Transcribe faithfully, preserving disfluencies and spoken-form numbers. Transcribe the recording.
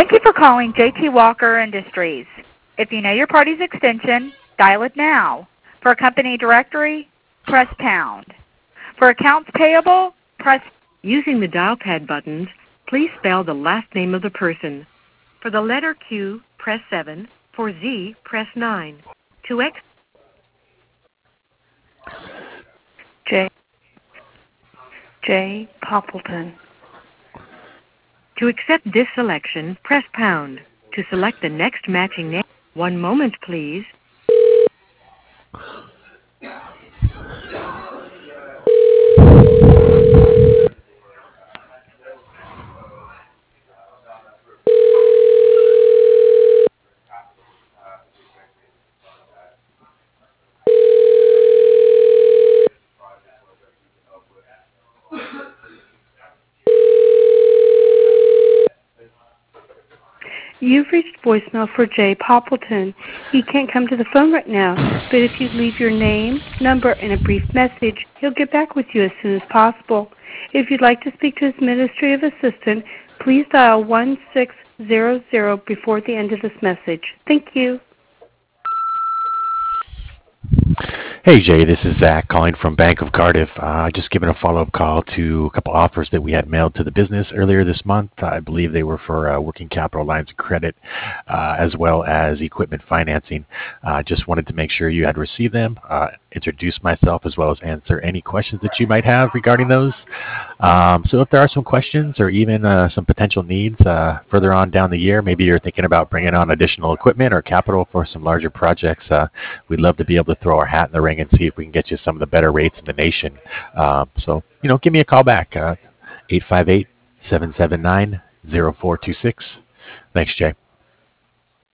Thank you for calling J T Walker Industries. If you know your party's extension, dial it now. For a company directory, press pound. For accounts payable, press... Using the dial pad buttons, please spell the last name of the person. For the letter Q, press seven. For Z, press nine. To X... J. J. Poppleton. To accept this selection, press pound. To select the next matching name, one moment, please. You've reached voicemail for Jay Poppleton. He can't come to the phone right now, but if you leave your name, number, and a brief message, he'll get back with you as soon as possible. If you'd like to speak to his administrative assistant, please dial one six zero zero before the end of this message. Thank you. Hey Jay, this is Zach calling from Bank of Cardiff. Uh, just giving a follow-up call to a couple offers that we had mailed to the business earlier this month. I believe they were for uh, working capital lines of credit uh, as well as equipment financing. Uh, just wanted to make sure you had received them, uh, introduce myself as well as answer any questions that you might have regarding those. Um, so if there are some questions or even uh, some potential needs uh, further on down the year, maybe you're thinking about bringing on additional equipment or capital for some larger projects, uh, we'd love to be able to throw our hat in the ring and see if we can get you some of the better rates in the nation. Um, so, you know, give me a call back, uh, eight five eight, seven seven nine, zero four two six. Thanks, Jay.